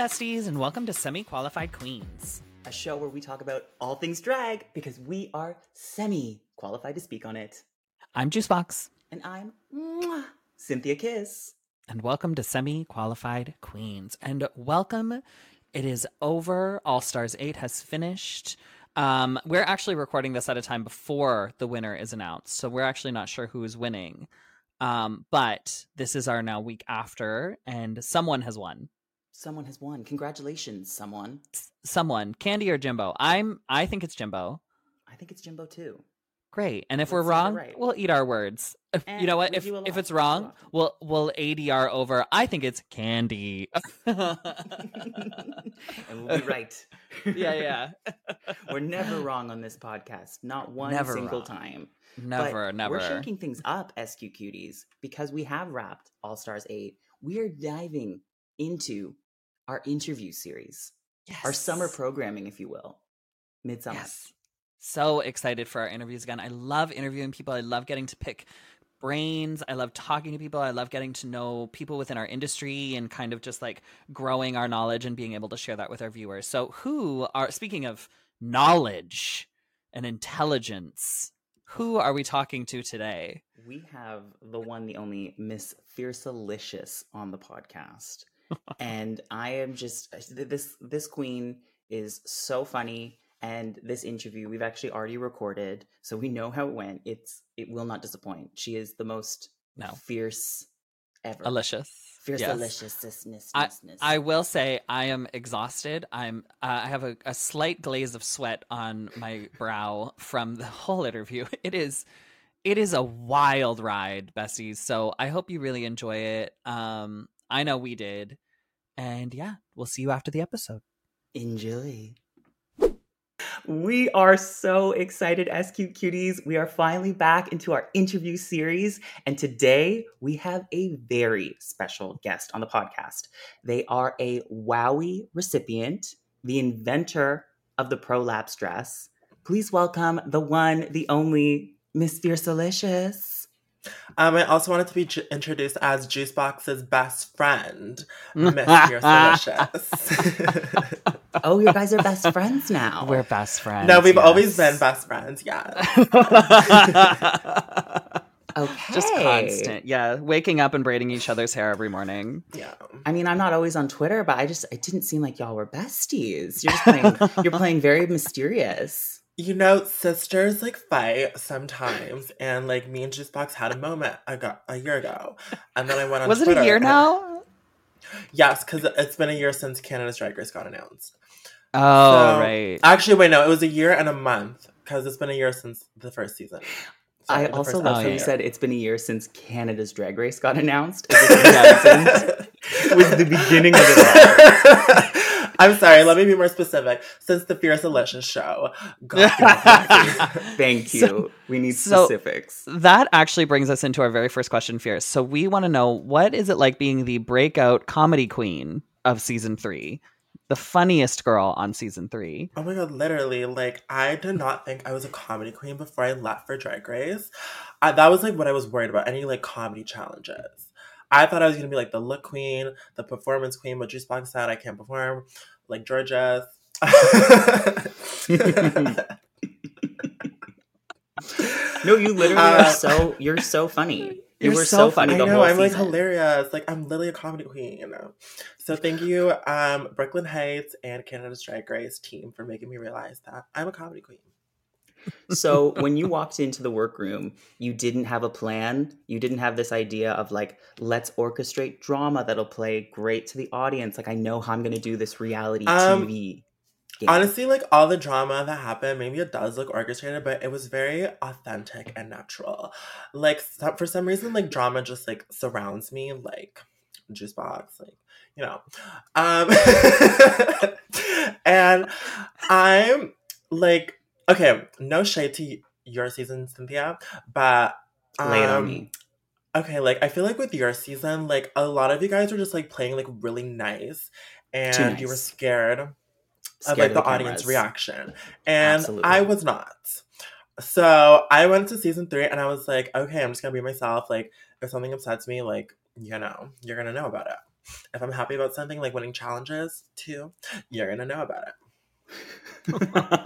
besties, and welcome to Semi-Qualified Queens, a show where we talk about all things drag because we are semi-qualified to speak on it. I'm Juicebox. And I'm Cynthia Kiss. And welcome to Semi-Qualified Queens. And welcome, it is over. All Stars 8 has finished. We're actually recording this at a time before the winner is announced, so we're actually not sure who is winning. But this is our now week after, and someone has won. Someone has won. Congratulations, someone. Someone. Candy or Jimbo? I think it's Jimbo. I think it's Jimbo too. Great. And if we're wrong, we'll eat our words. You know what? If it's wrong, we'll ADR over. I think it's Candy. And we'll be right. Yeah. We're never wrong on this podcast. Not one single time. Never. We're shaking things up, SQ Cuties, because we have wrapped All Stars 8. We are diving into our interview series. Yes. Our summer programming, if you will. Midsummer. Yes. So excited for our interviews again. I love interviewing people. I love getting to pick brains. I love talking to people. I love getting to know people within our industry and kind of just like growing our knowledge and being able to share that with our viewers. So speaking of knowledge and intelligence, who are we talking to today? We have the one, the only Miss Fiercalicious on the podcast. And I am just, this queen is so funny. And this interview we've actually already recorded, so we know how it went. It will not disappoint. She is the most fierce ever. Delicious. Fierce yes. deliciousness. I will say I am exhausted. I have a slight glaze of sweat on my brow from the whole interview. It is a wild ride, besties. So I hope you really enjoy it. I know we did. And yeah, we'll see you after the episode. Enjoy. We are so excited, SQ Cuties. We are finally back into our interview series. And today we have a very special guest on the podcast. They are a WOWY recipient, the inventor of the prolapse dress. Please welcome the one, the only Miss Fiercalicious. I also wanted to be introduced as Juicebox's best friend, Miss Fiercalicious. Oh, you guys are best friends now. We're best friends. No, we've always been best friends, yeah. Okay. Just constant. Yeah. Waking up and braiding each other's hair every morning. Yeah. I mean, I'm not always on Twitter, but it didn't seem like y'all were besties. You're playing very mysterious. You know, sisters like fight sometimes, and like me and Juicebox had a moment a year ago, and then I went on Was Twitter. Was it a year now? Yes, because it's been a year since Canada's Drag Race got announced. Oh, right. Actually, wait, no, it was a year and a month because it's been a year since the first season. I also love how you said it's been a year since Canada's Drag Race got announced. It was the beginning of it all. I'm sorry, let me be more specific. Since the Fiercalicious show got Thank you. We need specifics. That actually brings us into our very first question, Fierce. So we want to know, what is it like being the breakout comedy queen of season 3? The funniest girl on season 3. Oh my god, literally. Like, I did not think I was a comedy queen before I left for Drag Race. That was like what I was worried about, any like comedy challenges. I thought I was going to be like the look queen, the performance queen, but Juicebox said I can't perform, like Georgia. No, you literally are you're so funny. You were so funny the whole season. I'm like hilarious. Like, I'm literally a comedy queen, you know? So thank you, Brooklyn Heights and Canada's Drag Race team for making me realize that I'm a comedy queen. So when you walked into the workroom, you didn't have a plan. You didn't have this idea of like, let's orchestrate drama that'll play great to the audience. Like, I know how I'm going to do this reality TV game. Honestly, like all the drama that happened, maybe it does look orchestrated, but it was very authentic and natural. Like for some reason, like drama just like surrounds me, like Juicebox, like, you know. And I'm like, okay, no shade to your season, Cynthia, but lay it on me. Okay, like I feel like with your season, like a lot of you guys were just like playing like really nice, and you were scared of like the audience reaction, and absolutely. I was not. So I went to season 3, and I was like, okay, I'm just gonna be myself. Like, if something upsets me, like, you know, you're gonna know about it. if I'm happy about something, like winning challenges too, you're gonna know about it.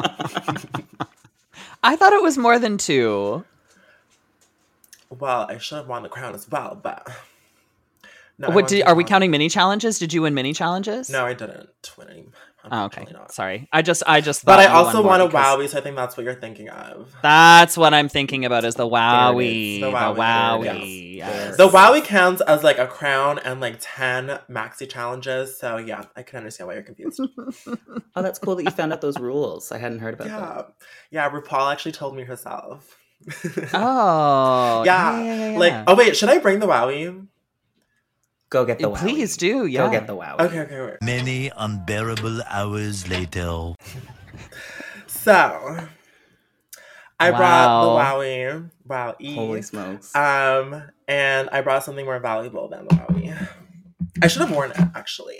I thought it was more than 2. Well, I should have won the crown as well, but no. What are we counting mini challenges? Did you win mini challenges? No, I didn't win any. Oh, okay. Not. Sorry. I just thought. But I also won a Wowie, so I think that's what you're thinking of. That's what I'm thinking about is the Wowie. The Wowie. Yes. The Wowie counts as like a crown and like 10 maxi challenges. So yeah, I can understand why you're confused. Oh, that's cool that you found out those rules. I hadn't heard about that. Yeah, RuPaul actually told me herself. Oh. Yeah. Like, oh wait, should I bring the Wowie? Go get the Wowie. Please do, yeah. Go get the Wowie. Okay, wait. Many unbearable hours later. So, I brought the Wowie. Wow. Holy smokes. And I brought something more valuable than the Wowie. I should have worn it, actually.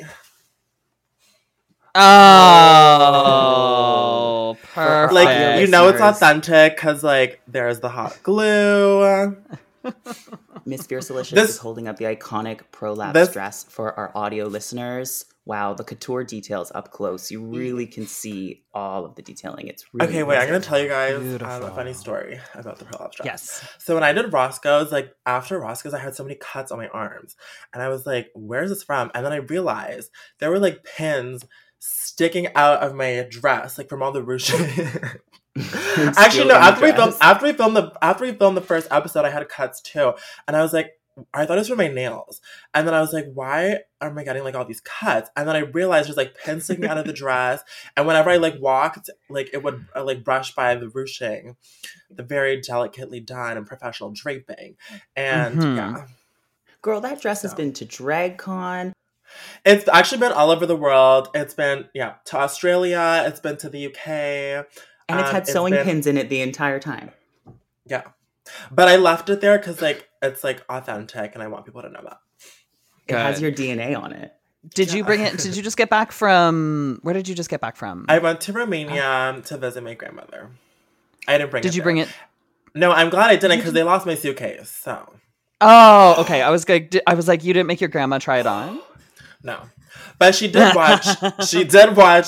Oh, perfect. Like, you know it's authentic because, like, there's the hot glue. Miss Fiercelicious is holding up the iconic Prolapse dress for our audio listeners. Wow, the couture details up close. You really can see all of the detailing. It's really okay. Wait, I'm gonna tell you guys a funny story about the Prolapse dress. Yes. So when I did Roscoe's, like after Roscoe's, I had so many cuts on my arms, and I was like, "Where's this from?" And then I realized there were like pins sticking out of my dress, like from all the ruching. Actually, no. After we filmed the first episode, I had cuts too, and I was like, I thought it was for my nails, and then I was like, why am I getting like all these cuts? And then I realized there's like pins sticking out of the dress, and whenever I like walked, like it would like brush by the ruching, the very delicately done and professional draping, and yeah. Girl, that dress has been to DragCon. It's actually been all over the world. It's been to Australia. It's been to the UK. And it's had sewing pins in it the entire time. Yeah. But I left it there because, like, it's, like, authentic, and I want people to know that. It has your DNA on it. Did you bring it? Did you just get back from... Where did you just get back from? I went to Romania to visit my grandmother. I didn't bring it. Did you bring it? No, I'm glad I didn't because they lost my suitcase, so... Oh, okay. I was like, you didn't make your grandma try it on? No. But she did watch... She did watch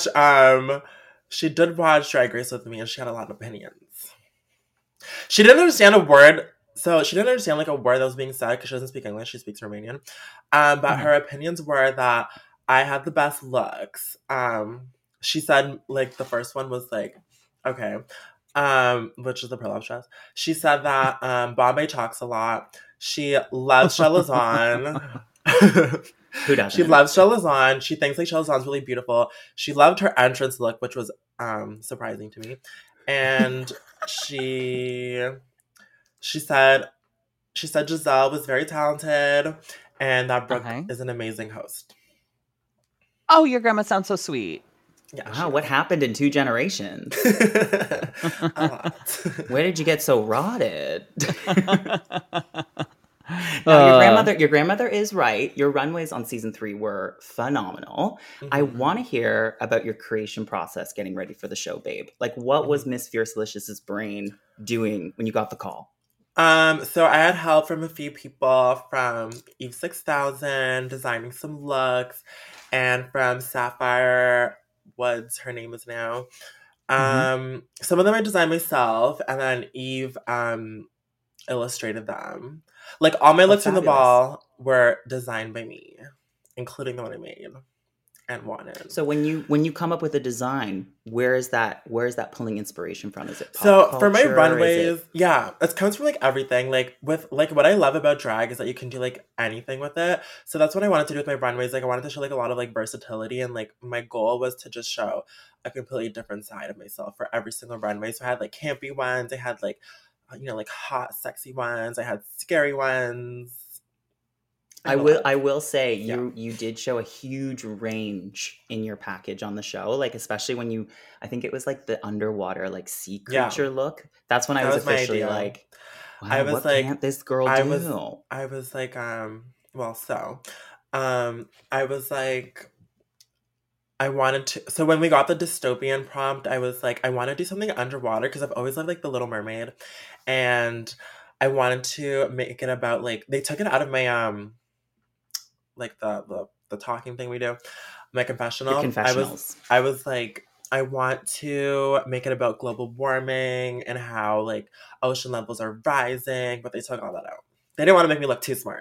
Drag Race with me, and she had a lot of opinions. She didn't understand a word. So she didn't understand like a word that was being said because she doesn't speak English. She speaks Romanian. But her opinions were that I had the best looks. She said like the first one was like, okay, which is the Prolapse dress. She said that Bombay talks a lot. She loves Chelazon. Who doesn't? She loves Chelazon. She thinks like Chelazon's really beautiful. She loved her entrance look, which was surprising to me. And she said Giselle was very talented and that Brooke is an amazing host. Oh, your grandma sounds so sweet. Yeah. Wow, what happened in 2 generations? A lot. Where did you get so rotted? Now, your grandmother is right. Your runways on season 3 were phenomenal. Mm-hmm. I want to hear about your creation process getting ready for the show, babe. Like, what was Miss Fiercelicious's brain doing when you got the call? So I had help from a few people, from Eve 6000 designing some looks, and from Sapphire Woods, her name is now. Some of them I designed myself, and then Eve illustrated them. Like, all my looks in the ball were designed by me, including the one I made and wanted. So when you come up with a design, where is that pulling inspiration from? Is it pop culture? For my runways, it comes from like everything. Like with like what I love about drag is that you can do like anything with it. So that's what I wanted to do with my runways. Like I wanted to show like a lot of like versatility, and like my goal was to just show a completely different side of myself for every single runway. So I had like campy ones, I had like, you know, like hot, sexy ones, I had scary ones. I will say you did show a huge range in your package on the show, like especially when I think it was like the underwater like sea creature look. That's when I was officially like, wow, I was what like, can't this girl do? I was like, I was like, I wanted to. So when we got the dystopian prompt, I was like, I want to do something underwater because I've always loved like The Little Mermaid, and I wanted to make it about like they took it out of my like the the talking thing we do, my confessional. Your confessionals. I was like, I want to make it about global warming and how like ocean levels are rising, but they took all that out. They didn't want to make me look too smart.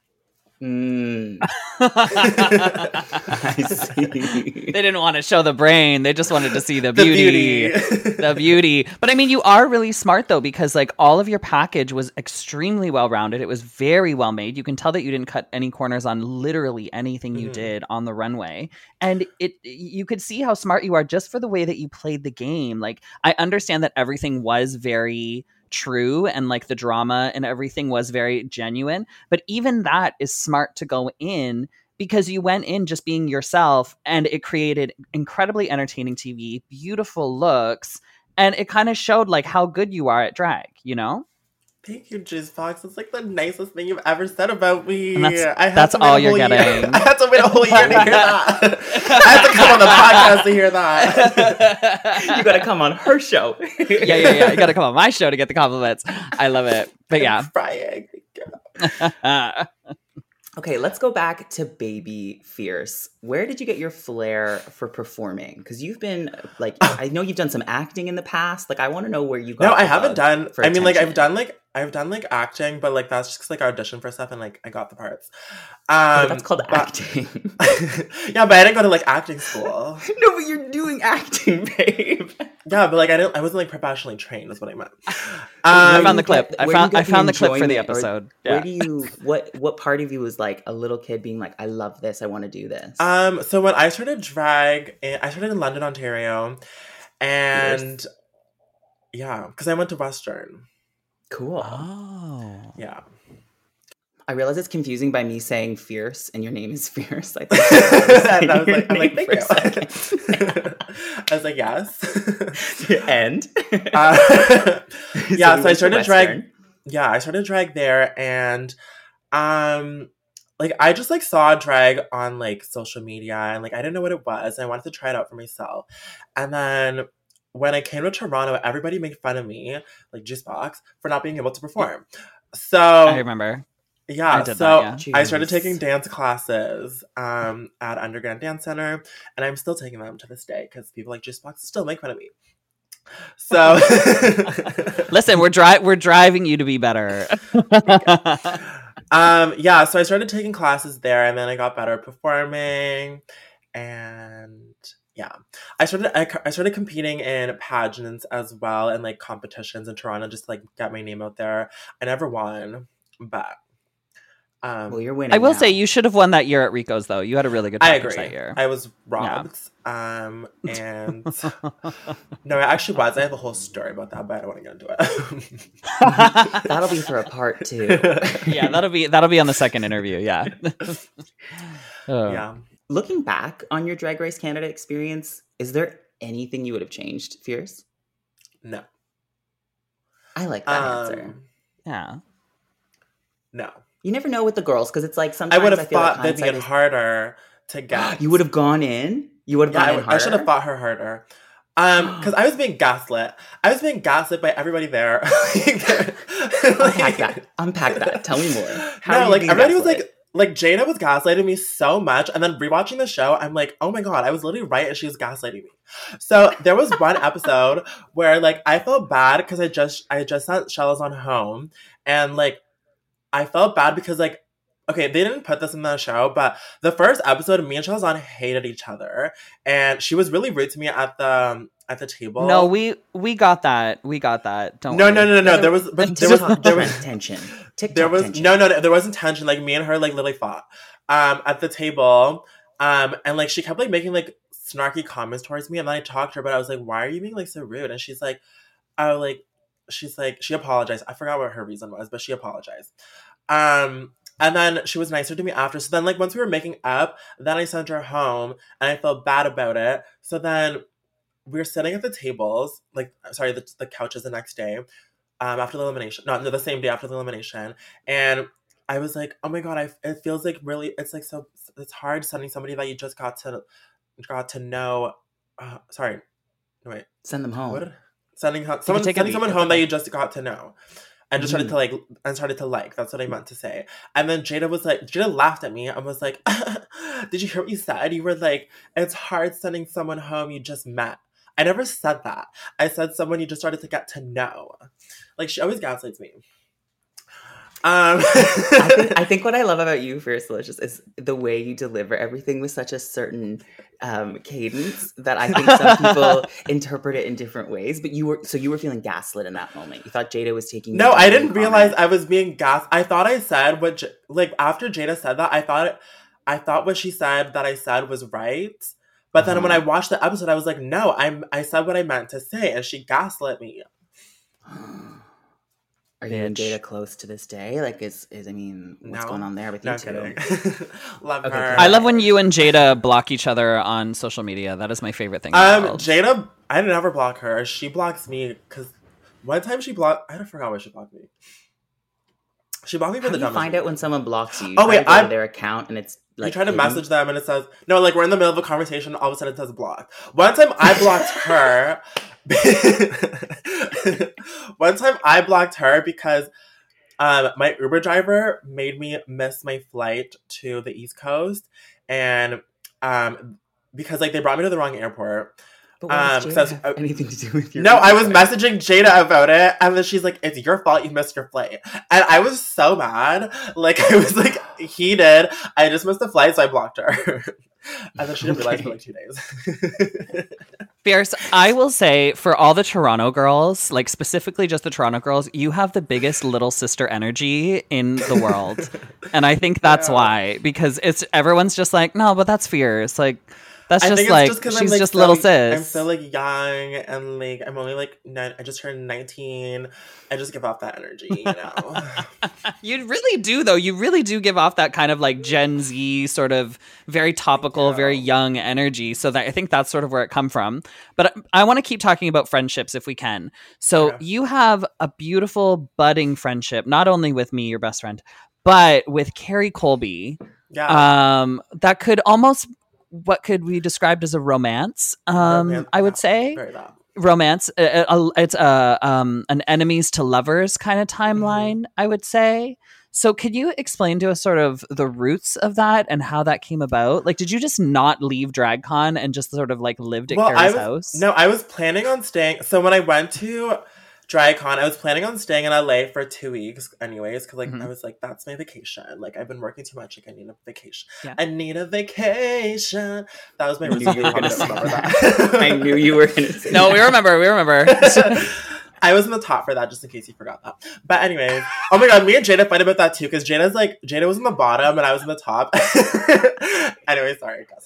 I see. They didn't want to show the brain. They just wanted to see the beauty. The beauty. But I mean, you are really smart though, because like all of your package was extremely well rounded. It was very well made. You can tell that you didn't cut any corners on literally anything you did on the runway. And you could see how smart you are just for the way that you played the game. Like, I understand that everything was very true and like the drama and everything was very genuine, but even that is smart to go in because you went in just being yourself and it created incredibly entertaining TV, beautiful looks, and it kind of showed like how good you are at drag, you know? Thank you, Juice Box. It's like the nicest thing you've ever said about me. And that's all you're getting. I had to wait a whole year to hear that. I had to come on the podcast to hear that. You gotta come on her show. Yeah. You gotta come on my show to get the compliments. I love it. But yeah. I'm crying. Okay, let's go back to Baby Fierce. Where did you get your flair for performing? Because you've been like, I know you've done some acting in the past. Like, I want to know where you got. No, I haven't done. For I mean, like, attention. I've done like acting, but like that's just like I auditioned for stuff and like I got the parts. That's called acting. Yeah, but I didn't go to like acting school. No, but you're doing acting, babe. Yeah, but like I wasn't like professionally trained. Is what I meant. I found the clip. I Where you get found the clip for the enjoyment, or episode. Where do you what part of you was like a little kid being like, I love this, I want to do this? So when I started drag, I started in London, Ontario, and yeah, because I went to Western. Cool. Oh. Yeah. I realize it's confusing by me saying Fierce and your name is Fierce. I I'm like, thank you. I was like, yes. And? Yeah, so I started drag. Western. Yeah, I started drag there, and like I just like saw drag on like social media, and like I didn't know what it was, and I wanted to try it out for myself. And then when I came to Toronto, everybody made fun of me, like Juice Box, for not being able to perform. So I remember. yeah, I did so that, I started taking dance classes at Underground Dance Center, and I'm still taking them to this day because people like Juice Box still make fun of me. So Listen, we're driving you to be better. Yeah, so I started taking classes there, and then I got better at performing, and yeah, I started competing in pageants as well and like competitions in Toronto just to, like get my name out there. I never won, but well, you're winning. I will now. say you should have won that year at Rico's though. You had a really good I package agree. that year. I was robbed. And no, I actually was. I have a whole story about that, but I don't want to get into it. That'll be for a part 2. Yeah, that'll be on the second interview. Yeah. Oh. Yeah. Looking back on your Drag Race Canada experience, is there anything you would have changed, Fierce? No. I like that answer. Yeah. No. You never know with the girls because it's like sometimes I would have feel like thought they'd be harder to get. You would have gone in? You would have gone in harder? I should have fought her harder. Because I was being gaslit. I was being gaslit by everybody there. Unpack that. Tell me more. No, like everybody was like Jada was gaslighting me so much, and then rewatching the show, I'm like, oh my god, I was literally right, and she was gaslighting me. So there was one episode where like I felt bad because I just sent Shelazon home, and like I felt bad because like. Okay, they didn't put this in the show, but the first episode, me and Shelazon hated each other, and she was really rude to me at the table. No, we got that. We got that. Don't. No. worry. There was tension. There was tension. no. There wasn't tension. Like me and her like literally fought at the table, and like she kept like making like snarky comments towards me, and then I talked to her, but I was like, "Why are you being like so rude?" And she's like, she apologized. I forgot what her reason was, but she apologized. And then she was nicer to me after. So then, like, once we were making up, then I sent her home, and I felt bad about it. So then we were sitting at the tables, the couches the next day, after the elimination. No, the same day after the elimination. And I was like, oh my god, it feels like really, it's like so, it's hard sending somebody that you just got to know. Sorry, no, wait. Send them home. What? Sending someone home that you just got to know. and just started to like and started to like. That's what I meant to say. And then Jada laughed at me and was like, "Did you hear what you said? You were like, it's hard sending someone home you just met." I never said that. I said someone you just started to get to know. Like, she always gaslights me. I think what I love about you, Fierce Delicious, is the way you deliver everything with such a certain cadence that I think some people interpret it in different ways. But you were feeling gaslit in that moment. You thought Jada was taking. No, I didn't realize I was being I thought I said what after Jada said that, I thought what she said that I said was right. But then when I watched the episode, I was like, no, I said what I meant to say, and she gaslit me. Are you and Jada close to this day? Like, what's going on there with you two? Love her. I love when you and Jada block each other on social media. That is my favorite thing. Jada, I never block her. She blocks me because one time she blocked. I forgot why she blocked me. She blocked me for the dumbest. How do you find out when someone blocks you? Oh wait, I go to their account and it's like you try to message them and it says no. Like, we're in the middle of a conversation, all of a sudden it says block. One time I blocked her. One time I blocked her because my Uber driver made me miss my flight to the East Coast, and because like they brought me to the wrong airport. But why does Jada have anything to do with your No, I was messaging Jada about it, and then she's like, "It's your fault you missed your flight." And I was so mad. Like, I was like heated. I just missed the flight, so I blocked her. And then she didn't realize for like 2 days. Fierce, I will say, for all the Toronto girls, like specifically just the Toronto girls, you have the biggest little sister energy in the world. And I think that's why, because everyone's just like, no, but that's Fierce. Like, that's just like, she's like, just so, little sis. I'm so like young and like, I'm only like, I just turned 19. I just give off that energy, you know? You really do, though. You really do give off that kind of like Gen Z sort of very topical, very young energy. So that I think that's sort of where it come from. But I want to keep talking about friendships if we can. So you have a beautiful budding friendship, not only with me, your best friend, but with Kerri Colby. Yeah. That could almost... what could we describe as a romance? I would say romance. It's an enemies to lovers kind of timeline. I would say. So, could you explain to us sort of the roots of that and how that came about? Like, did you just not leave DragCon and just sort of like lived at Kerri's house? No, I was planning on staying. So when I went to DragCon, I was planning on staying in LA for 2 weeks anyways, because like I was like, that's my vacation. Like, I've been working too much, like I need a vacation. I need a vacation. That was my reason. I knew you were gonna say no, that. we remember. I was in the top for that, just in case you forgot that. But anyways, oh my god, me and Jada fight about that too, because Jada was in the bottom and I was in the top. Anyway, sorry, I got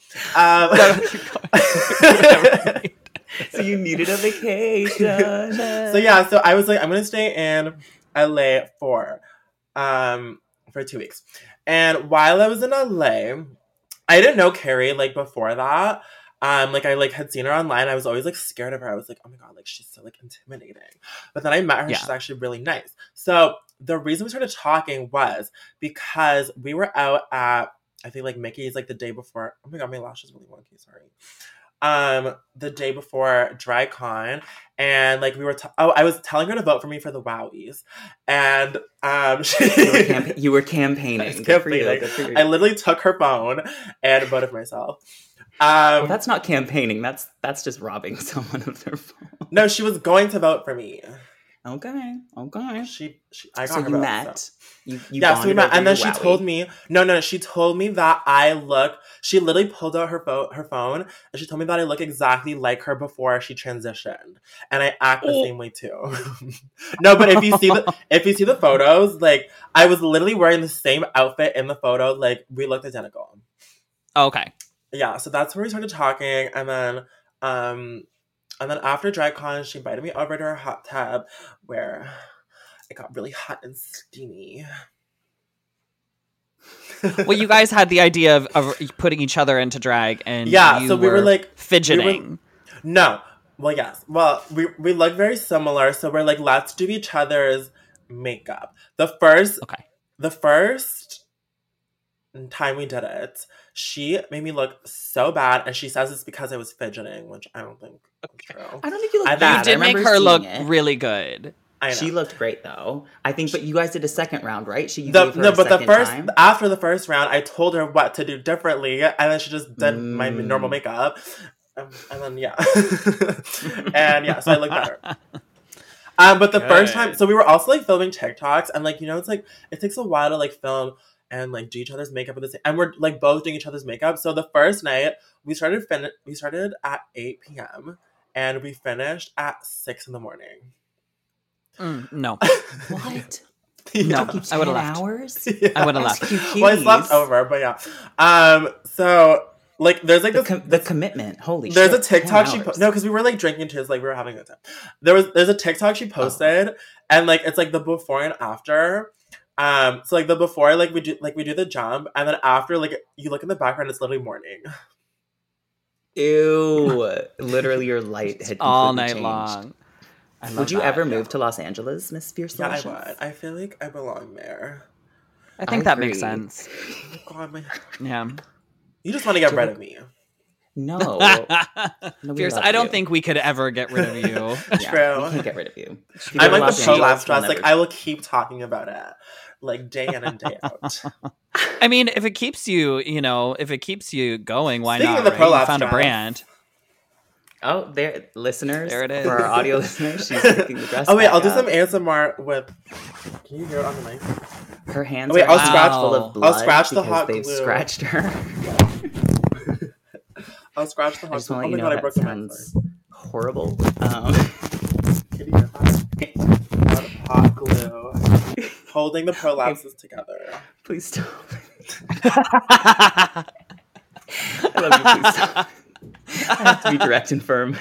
sidetracked. So you needed a vacation. So I was like, I'm gonna stay in LA for 2 weeks. And while I was in LA, I didn't know Kerri like before that. Like I like had seen her online. I was always like scared of her. I was like, oh my god, like she's so like intimidating. But then I met her. She's actually really nice. So the reason we started talking was because we were out at, I think like Mickey's like the day before. Oh my god, my lash is really wonky. Sorry. The day before DragCon, and like we were I was telling her to vote for me for the Wowies, and you were campaigning. Good for you. I literally took her phone and voted for myself. Well, that's not campaigning. That's just robbing someone of their phone. No, she was going to vote for me. Okay. I got so her you vote, met. So. So we met, and then she told me, she told me that she literally pulled out her phone, and she told me that I look exactly like her before she transitioned, and I act the same way too. No, but if you see the photos, like I was literally wearing the same outfit in the photo, like we looked identical. Okay. Yeah, so that's where we started talking, and then after DragCon, she invited me over to her hot tub, where it got really hot and steamy. Well, you guys had the idea of putting each other into drag, and so we were like fidgeting. No, well, yes, well, we look very similar, so we're like, let's do each other's makeup. The first time we did it, she made me look so bad, and she says it's because I was fidgeting, which I don't think is true. I don't think you look bad. You did make her look really good. I know. She looked great though. I think, but you guys did a second round, right? You gave her No, a but the second first time? after the first round, I told her what to do differently, and then she just did my normal makeup, and then yeah, and yeah, so I look better. But the first time, so we were also like filming TikToks, and like it's like it takes a while to like film and like do each other's makeup at the same, and we're like both doing each other's makeup. So the first night we started at 8 p.m. and we finished at 6 in the morning. No. What? No, Keep I would 10 have left. hours? I would have left. SQ Well, I slept over, but yeah. So like there's like the commitment. Holy there's shit. a TikTok 10 she hours. no, because we were like drinking too, so like we were having a good time. There's a TikTok she posted, and like it's like the before and after. So like the before, like we do the jump, and then after, like you look in the background, it's literally morning. Ew. Literally your light had All completely night changed. long. I love Would you that. ever move to Los Angeles, Miss Fierce Yeah, I Delicious? would. I feel like I belong there. I think I that makes agree. sense. Oh God, Yeah. you just want to get rid of me. No. we Fierce, love I don't you. think we could ever get rid of you. Yeah, True. we can't get rid of you. If you I'm go to like Los the Angeles, prolapse we'll dress. Like never- I will keep talking about it, like day in and day out. I mean, if it keeps you, if it keeps you going, why Speaking not? of the Right? You prolapse found a dress. brand. Oh, there, listeners. There it is. For our audio listeners, she's picking the dress. Oh wait, back I'll do up. some ASMR with. Can you hear it on the mic? Her hands Oh, wait, are I'll actually scratch- full of blood. I'll scratch the because hot they've glue. scratched her. I'll scratch the I hot just glue. want Oh to my let you know God, I that broke the mic. sounds horrible. Kitty, hot glue. Holding the prolapses together. Please stop. I love you. Please stop. I have to be direct and firm.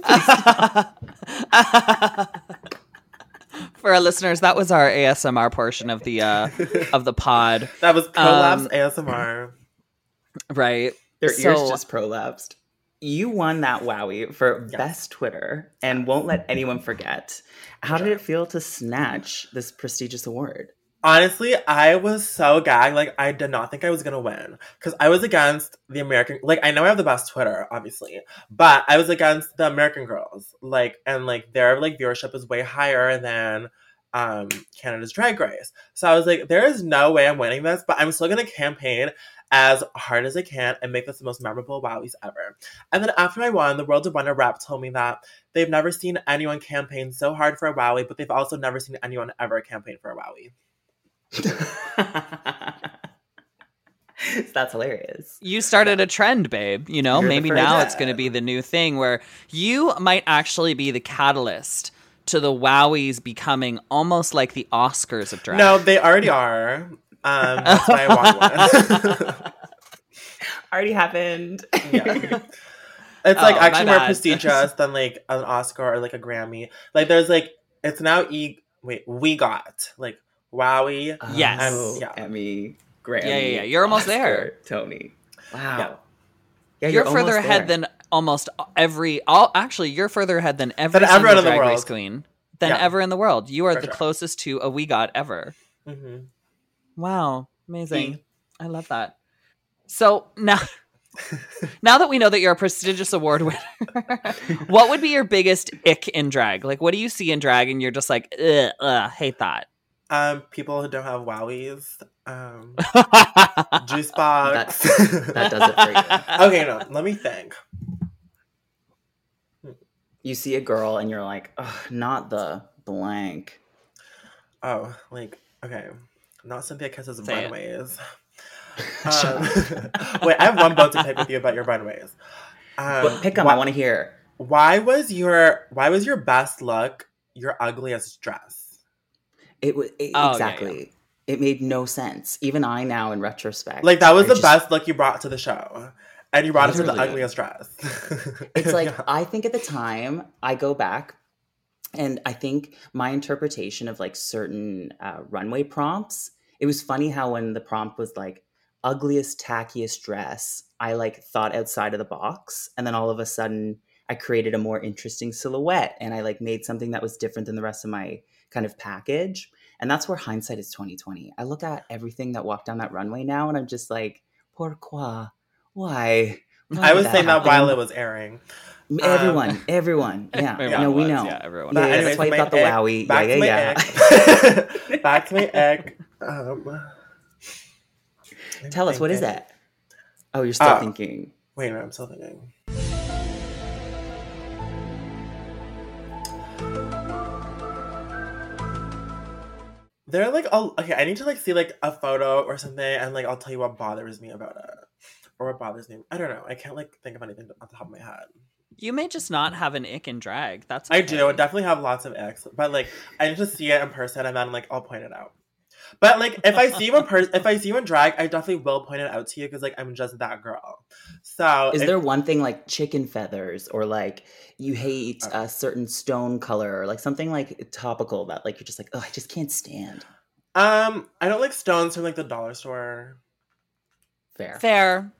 For our listeners, that was our ASMR portion of the pod, That was prolapse ASMR. right? Their So- ears just prolapsed. You won that Wowie for Best Twitter and won't let anyone forget. How did it feel to snatch this prestigious award? Honestly, I was so gagged. Like, I did not think I was gonna win because I was against the American. Like, I know I have the best Twitter, obviously, but I was against the American girls. Like, and like their like viewership is way higher than Canada's Drag Race. So I was like, there is no way I'm winning this, but I'm still gonna campaign as hard as I can and make this the most memorable Wowies ever. And then after I won, the World of Wonder rep told me that they've never seen anyone campaign so hard for a Wowie, but they've also never seen anyone ever campaign for a Wowie. That's hilarious. You started a trend, babe. You're the Maybe first. now it's going to be the new thing where you might actually be the catalyst to the Wowies becoming almost like the Oscars of drag. No, they already are. That's why I want one. Already happened. Yeah. It's like Oh, actually my more bad. prestigious than like an Oscar or like a Grammy. Like there's like it's now we got like Wowie. Yes. Oh, Yeah. Emmy, Grammy. Yeah. You're almost Oscar, there. Tony. Wow. Yeah. Yeah, You're further almost ahead there. than almost actually, you're further ahead than every Than single everyone in the Drag Race world. queen than Yeah. ever in the world. You are For the sure. closest to a we got ever. Mm-hmm. Wow, amazing. E. I love that. So now that we know that you're a prestigious award winner, what would be your biggest ick in drag? Like, what do you see in drag and you're just like, hate that? People who don't have Wowies. Juice box. That does it for you. Okay, no, let me think. You see a girl and you're like, ugh, not the blank. Oh, like, okay. Not Cynthia Kiss's Say it. Runways. Wait, I have one vote to pick with you about your Runways. But pick them. I want to hear. Why was your best look your ugliest dress? It was yeah, exactly. It made no sense. Even I now, in retrospect, Like that was I the just- best look you brought to the show, and you brought it to the Literally. ugliest dress. It's like Yeah. I think at the time I go back, and I think my interpretation of like certain runway prompts. It was funny how when the prompt was like ugliest, tackiest dress, I like thought outside of the box, and then all of a sudden I created a more interesting silhouette, and I like made something that was different than the rest of my kind of package. And that's where hindsight is 2020. I look at everything that walked down that runway now, and I'm just like, pourquoi? Why? I was saying that while happened. it was airing. Everyone. Yeah. Everyone No, we was, know. yeah, everyone Yeah, But that's anyways, why you my got the ick- wowie. Back to my Yeah. ick. Back to my ick. I'm Tell us, what is thinking. that? Oh, you're still Oh. thinking. Wait a minute, I'm still thinking. They're like, oh, okay, I need to like see like a photo or something, and like I'll tell you what bothers me about it, or what bothers me. I don't know. I can't like think of anything off the top of my head. You may just not have an ick in drag. That's okay. I do. I definitely have lots of icks, but like I need to see it in person, and then like I'll point it out. But like if I see you in if I see you in drag, I definitely will point it out to you because like I'm just that girl. So Is there one thing like chicken feathers, or like you hate a certain stone color, or like something like topical that like you're just like, oh, I just can't stand? I don't like stones from like the dollar store. Fair.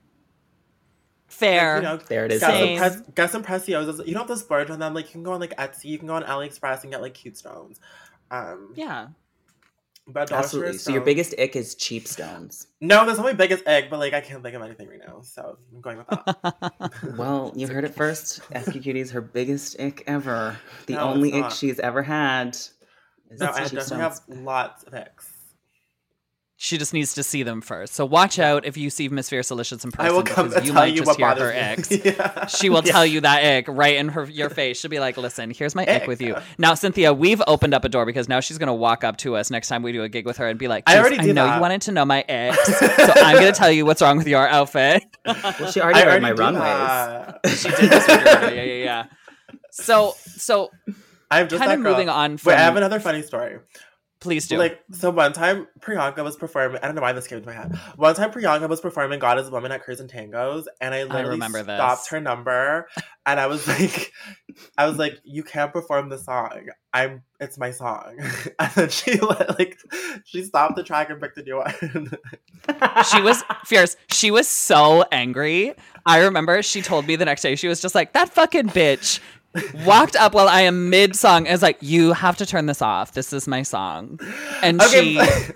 Fair. Like, you know, There it is. Same. get some Preciosas. You don't have to splurge on them. Like you can go on like Etsy, you can go on AliExpress and get like cute stones. Yeah. But dollar store Absolutely. So your stones- biggest ick is cheap stones. No, that's not my biggest egg, but like I can't think of anything right now, so I'm going with that. Well, you heard it first. SQ Cuties, her biggest ick ever. The No, only it's ick not. she's ever had. Is No, I cheap definitely stones. have lots of eggs. She just needs to see them first. So watch out if you see Miss Fierce Delicious in person. I will come because and you tell might you just what hear her bothers me. icks. Yeah. She will Yeah. tell you that ick right in your face. She'll be like, listen, here's my ick Ick. with you. Now, Cynthia, we've opened up a door because now she's going to walk up to us next time we do a gig with her and be like, I "Jeez, already do know that. you wanted to know my icks, so I'm going to tell you what's wrong with your outfit." Well, she already I read already my do runways. that. She did this with her. Yeah. So I'm just kind that of girl. moving on Wait, I have from, another funny story. please do. Like, so one time Priyanka was performing. I don't know why this came into my head. One time Priyanka was performing "God Is a Woman" at Cruise and Tangos, and I literally remember this. stopped her number, and I was like, "You can't perform the song. It's my song." And then she stopped the track and picked a new one. She was fierce. She was so angry. I remember she told me the next day, she was just like, that fucking bitch walked up while I am mid song and was like, you have to turn this off. This is my song. And Okay,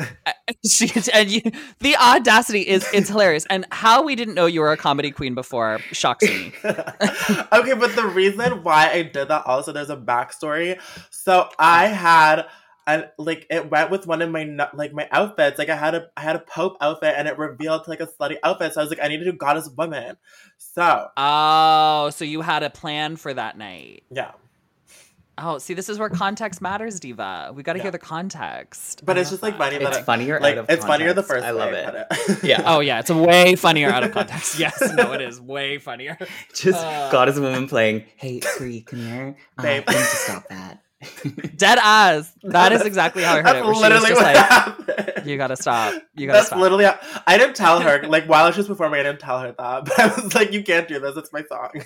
the audacity it's hilarious. And how we didn't know you were a comedy queen before shocks me. Okay, but the reason why I did that also, there's a backstory. So I had it went with one of my my outfits. Like I had a Pope outfit, and it revealed to like a slutty outfit. So I was like, I need to do God Is a Woman. So So you had a plan for that night. yeah, Oh, see, this is where context matters, Diva. We got to Yeah. hear the context. but I it's love just like that. funny that It's funnier like out of it's funnier the context. first I love way it. put it. Yeah. Oh yeah, it's way funnier out of context. Yes, no, it is way funnier. Just God Is a Woman playing, hey, Free, come here. Babe. You need to stop that. Dead ass. That is exactly how I heard That's it. Where she was literally just what like, happened. "You gotta stop. You gotta That's stop." literally. I didn't tell her like while she was performing. I didn't tell her that, but I was like, "You can't do this. It's my song."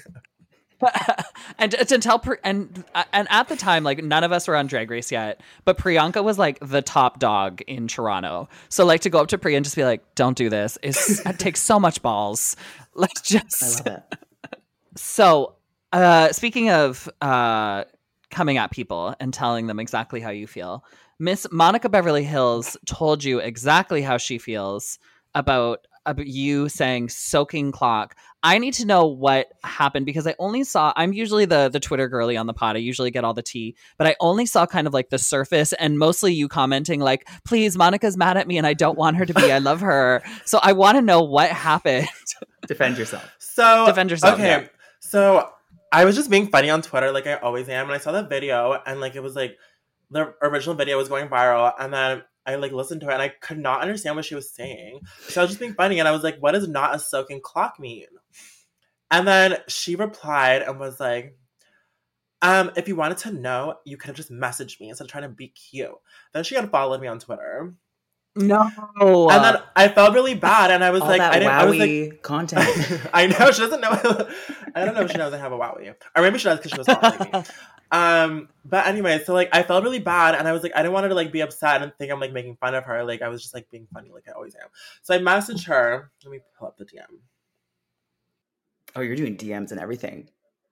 And to tell and at the time, like none of us were on Drag Race yet, but Priyanka was like the top dog in Toronto. So like to go up to Priya and just be like, "Don't do this." It takes so much balls. Like I just love it. so. Speaking of coming at people and telling them exactly how you feel, Miss Monica Beverly Hills told you exactly how she feels about you saying "soaking clock." I need to know what happened because I'm usually the Twitter girly on the pod. I usually get all the tea, but I only saw kind of like the surface and mostly you commenting like, "Please, Monica's mad at me and I don't want her to be. I love her." So I want to know what happened. Defend yourself. So Defend yourself, Okay, yeah. so I was just being funny on Twitter, like I always am, and I saw that video, and like it was like the original video was going viral, and then I like listened to it, and I could not understand what she was saying. So I was just being funny, and I was like, "What does not a soaking clock mean?" And then she replied and was like, "If you wanted to know, you could have just messaged me instead of trying to be cute." Then she unfollowed me on Twitter. No. And then I felt really bad, and I was All like, that I was like, wowie content. I know she doesn't know. I don't know if she knows I have a wowie, or maybe she does because she was following me. But anyway, so like I felt really bad, and I was like, I didn't want her to like be upset and think I'm like making fun of her. Like I was just like being funny, like I always am. So I messaged her. Let me pull up the DM. Oh, you're doing DMs and everything.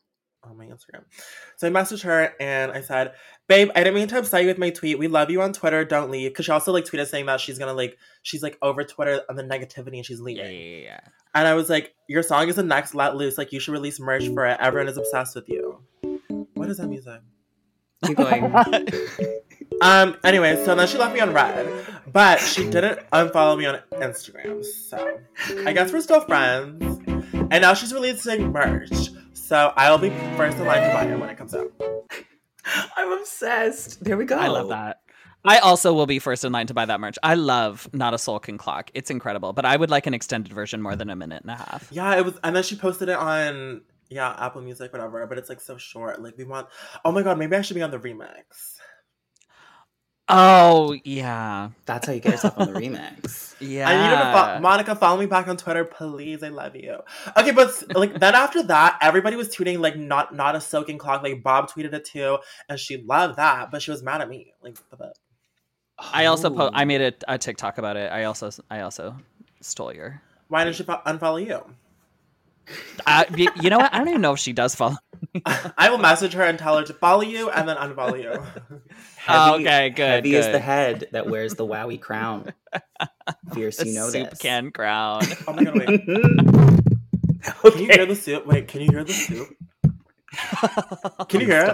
on my Instagram. So I messaged her and I said, babe, I didn't mean to upset you with my tweet. We love you on Twitter. Don't leave. Because she also like tweeted saying that she's gonna like, she's like over Twitter and the negativity and she's leaving. Yeah. And I was like, your song is the next Let Loose. Like, you should release merch for it. Everyone is obsessed with you. What is that music? Keep going. Anyway, so then she left me on red. But she didn't unfollow me on Instagram. So I guess we're still friends. And now she's releasing merch. So I'll be first in line to buy it when it comes out. I'm obsessed. There we go. I love that. I also will be first in line to buy that merch. I love Not a Soul Can Clock. It's incredible. But I would like an extended version more than a minute and a half. Yeah, it was. And then she posted it on, Apple Music, whatever. But it's like so short. Like, we want. Oh my God, maybe I should be on the remix. Oh, yeah. That's how you get yourself on the remix. Yeah. I need her to Monica, follow me back on Twitter, please. I love you. Okay, but like then after that, everybody was tweeting like not a soaking clock. Like Bob tweeted it too, and she loved that, but she was mad at me. Like, I also I made a TikTok about it. I also stole your. Why didn't she unfollow you? You know what? I don't even know if she does follow. I will message her and tell her to follow you and then unfollow you. Okay, good. Heavy is the head that wears the wowie crown. Fierce, you know soup this. can crown. Oh my God, wait. Okay. Can you hear the soup? Wait, can you hear the soup? Can you hear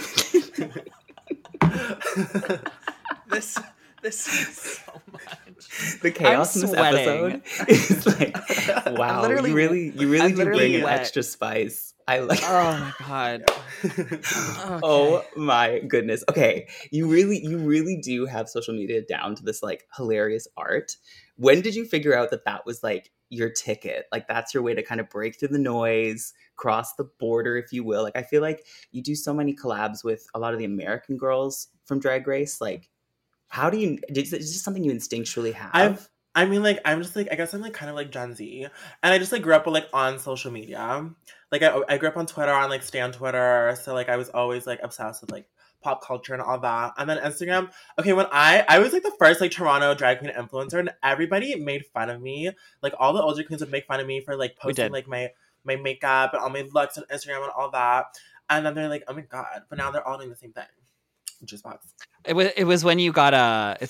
it? This is so much. The chaos in this episode is like, wow, you really do bring an extra spice. I like. Oh my God. Okay. Oh my goodness. Okay, you really do have social media down to this like hilarious art. When did you figure out that was like your ticket? Like that's your way to kind of break through the noise, cross the border, if you will. Like I feel like you do so many collabs with a lot of the American girls from Drag Race. Like, how do you? Is this something you instinctually have? I'm just like, I guess I'm like kind of like Gen Z, and I just like grew up with like on social media. Like I grew up on Twitter, on like Stan Twitter, so like I was always like obsessed with like pop culture and all that. And then Instagram. Okay, when I was like the first like Toronto drag queen influencer, and everybody made fun of me. Like all the older queens would make fun of me for like posting like my makeup and all my looks on Instagram and all that. And then they're like, oh my God, but now they're all doing the same thing. Just box. It was when you got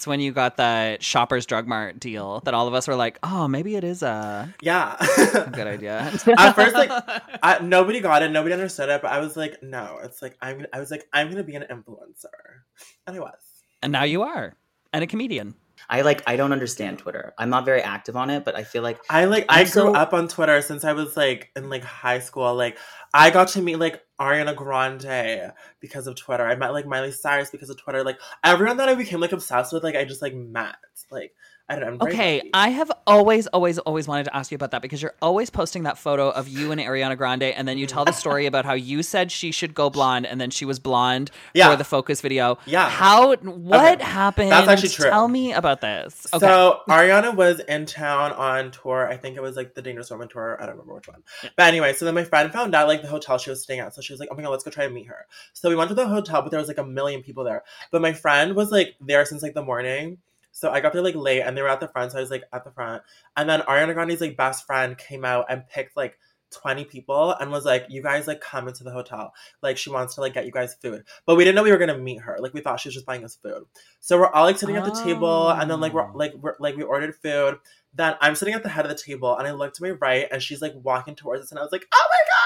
that Shoppers Drug Mart deal that all of us were like, oh, maybe it is a good idea. At first, like nobody got it, nobody understood it, but I was like, no, it's like I'm gonna be an influencer, and I was, and now you are, and a comedian. I don't understand Twitter. I'm not very active on it, but I feel like I grew up on Twitter since I was like in like high school. Like I got to meet like Ariana Grande because of Twitter. I met like Miley Cyrus because of Twitter. Like everyone that I became like obsessed with, like I just like met. Like I don't know. Okay, I have always wanted to ask you about that because you're always posting that photo of you and Ariana Grande, and then you tell the story about how you said she should go blonde, and then she was blonde for the Focus video. Yeah. What happened? That's actually true. Tell me about this. Okay. So Ariana was in town on tour. I think it was like the Dangerous Woman tour. I don't remember which one. Yeah. But anyway, so then my friend found out like the hotel she was staying at. So she was like, oh my God, let's go try and meet her. So we went to the hotel, but there was like a million people there. But my friend was like there since like the morning. So I got there like late and they were at the front. So I was like at the front. And then Ariana Grande's like best friend came out and picked like 20 people and was like, you guys like come into the hotel. Like she wants to like get you guys food. But we didn't know we were going to meet her. Like we thought she was just buying us food. So we're all like sitting at the table and then like we ordered food. Then I'm sitting at the head of the table and I looked to my right and she's like walking towards us and I was like, oh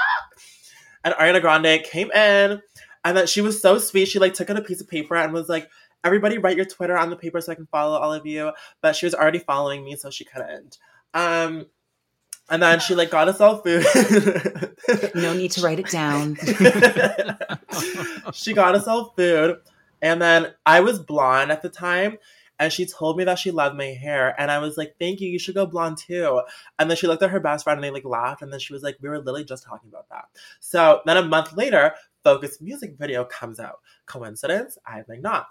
my God. And Ariana Grande came in and then she was so sweet. She like took out a piece of paper and was like, everybody write your Twitter on the paper so I can follow all of you. But she was already following me, so she couldn't. And then she like got us all food. No need to write it down. She got us all food. And then I was blonde at the time. And she told me that she loved my hair. And I was like, thank you. You should go blonde too. And then she looked at her best friend and they like laughed. And then she was like, we were literally just talking about that. So then a month later, Focus music video comes out. Coincidence? I think not.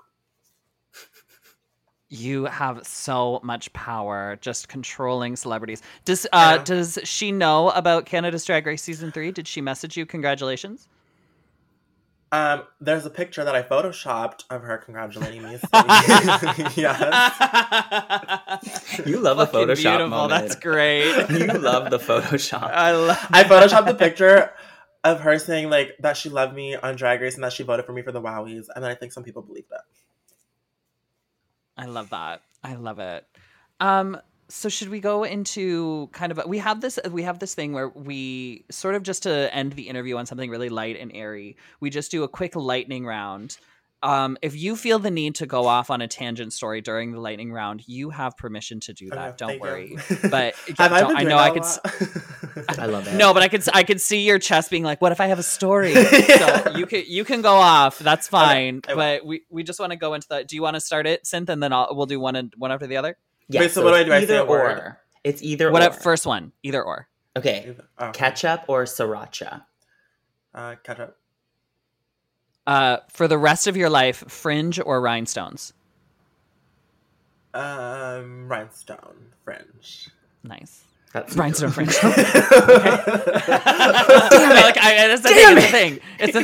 You have so much power just controlling celebrities. Does she know about Canada's Drag Race Season 3? Did she message you congratulations? There's a picture that I photoshopped of her congratulating me. So yes. You love the Photoshop beautiful. moment. That's great. You love the Photoshop. I photoshopped the picture of her saying like that she loved me on Drag Race and that she voted for me for the Wowies, and then I think some people believed it. I love that. I love it. So should we go into kind of we have this thing where we sort of, just to end the interview on something really light and airy, we just do a quick lightning round. If you feel the need to go off on a tangent story during the lightning round, you have permission to do that. Okay, Don't worry. you. But Have I been doing I that a could. lot? I love it. No, but I could see your chest being like, "What if I have a story?" So you can go off. That's fine. Okay, but we just want to go into that. Do you want to start it, Synth, and then we'll do one after the other? Yeah, Wait, so what do I it's do? I say either a word? or. It's either What or. up? First one, either or. Okay. Oh, Ketchup or sriracha? ketchup. For the rest of your life, fringe or rhinestones? Rhinestone Fringe. Nice. That's Rhinestone fringe. Damn It's a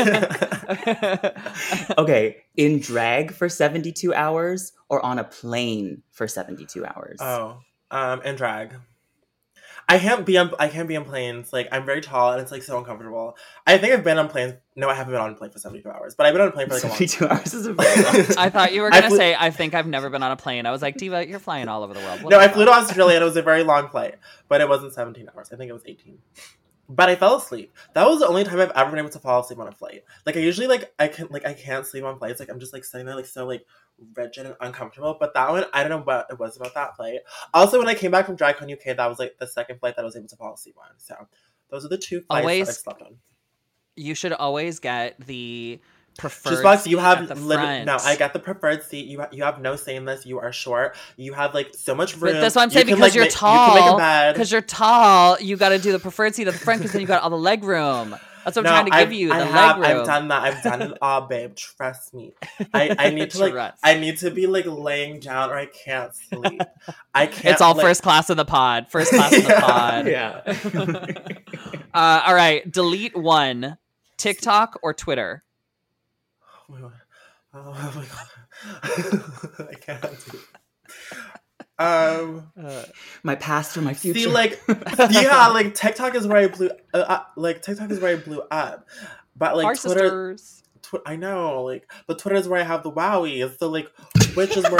thing. Okay, in drag for 72 hours or on a plane for 72 hours? And drag. I can't be on planes. Like, I'm very tall and it's like so uncomfortable. I think I've been on planes. No, I haven't been on a plane for 72 hours, but I've been on a plane for like a long 72 hours is a very long time. I thought you were gonna say, I think I've never been on a plane. I was like, Diva, you're flying all over the world. No, I flew to Australia and it was a very long flight, but it wasn't 17 hours. I think it was 18. But I fell asleep. That was the only time I've ever been able to fall asleep on a flight. Like, I usually I can't sleep on flights. Like, I'm just like sitting there like so like rigid and uncomfortable. But that one, I don't know what it was about that flight. Also, when I came back from DragCon UK, that was like the second flight that I was able to fall asleep on. So those are the two flights that I've slept on. You should always get the preferred Juicebox, seat you have at the literally front. no. I got the preferred seat. You have no say in this. You are short. You have like so much room. But that's what I'm You saying, can, because like, you're You can make tall. a bed. Because you're tall, you got to do the preferred seat at the front, because then you got all the leg room. That's what I'm trying to give you. The leg room. I've done that. I've done it all, babe. Trust me. I need to like. Trust. I need to be like laying down, or I can't sleep. I can't. It's all like, first class in the pod. First class in the pod. Yeah. All right. Delete one. TikTok or Twitter? Oh my god. I can't. My past or my future? See, like, yeah, like TikTok is where I blew. TikTok is where I blew up, but like Our Twitter. sisters. I know, like, but Twitter is where I have the wowies. So, like, which is more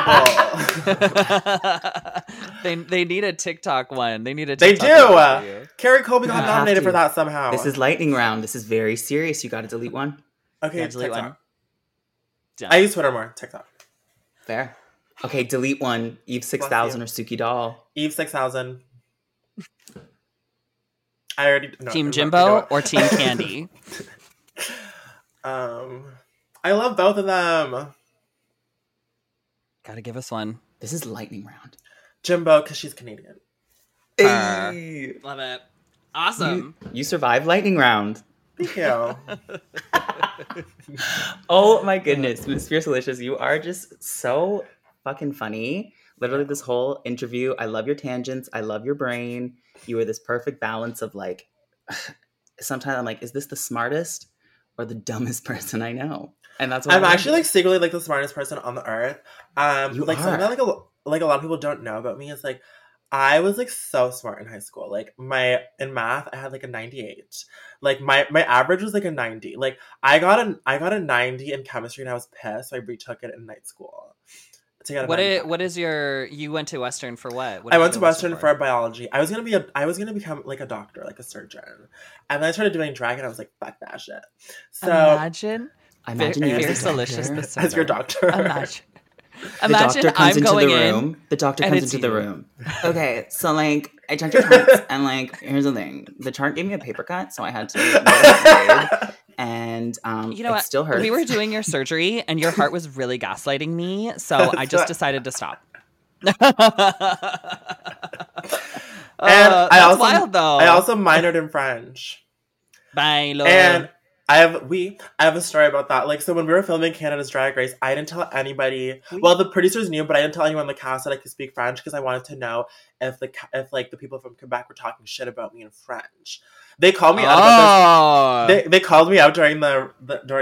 valuable? They need a TikTok one. They need a They TikTok one for do. you. Carrie Colby got You have nominated to. for that somehow. This is lightning round. This is very serious. You got to delete one. okay. Yeah, delete TikTok. one. Done. I use Twitter more. TikTok. Fair. Okay, delete one. Eve 6000 or Suki Doll. Eve 6000. I already no, Team no, Jimbo you know what? or Team Candy? I love both of them. Gotta give us one. This is lightning round. Jimbo, because she's Canadian. Hey. Love it. Awesome. You survived lightning round. Thank you. Oh my goodness, Miss Fierce Delicious, you are just so fucking funny. Literally this whole interview, I love your tangents, I love your brain. You are this perfect balance of like, sometimes I'm like, is this the smartest or the dumbest person I know? And that's what I'm I actually like secretly like the smartest person on the earth. You like are. something that like a lot of people don't know about me is like I was like so smart in high school. Like in math I had like a 98. Like my average was like a 90. Like I got a 90 in chemistry and I was pissed, so I retook it in night school. To get a 95. What is your? You went to Western for what? I went to Western for biology. I was gonna become like a doctor, like a surgeon, and then I started doing drag, and I was like, "Fuck that shit." So Imagine I imagine you Fierce as a Delicious doctor. the as your doctor, Imagine. The Imagine doctor comes I'm into going the in. room. The doctor and comes it's into the you. room. Okay, so like I checked your charts and like here's the thing. The chart gave me a paper cut, so I had to and You know it what? still hurts. We were doing your surgery, and your heart was really gaslighting me, so I just decided to stop. And I that's also wild though. I also minored in French, Bye, Lord. and I have a story about that. Like, so when we wwere filming Canada's Drag Race, I didn't tell anybody. Well, the producers knew, but I didn't tell anyone in the cast that I could speak French because I wanted to know if the people from Quebec were talking shit about me in French. They called me out about this. They called me out during the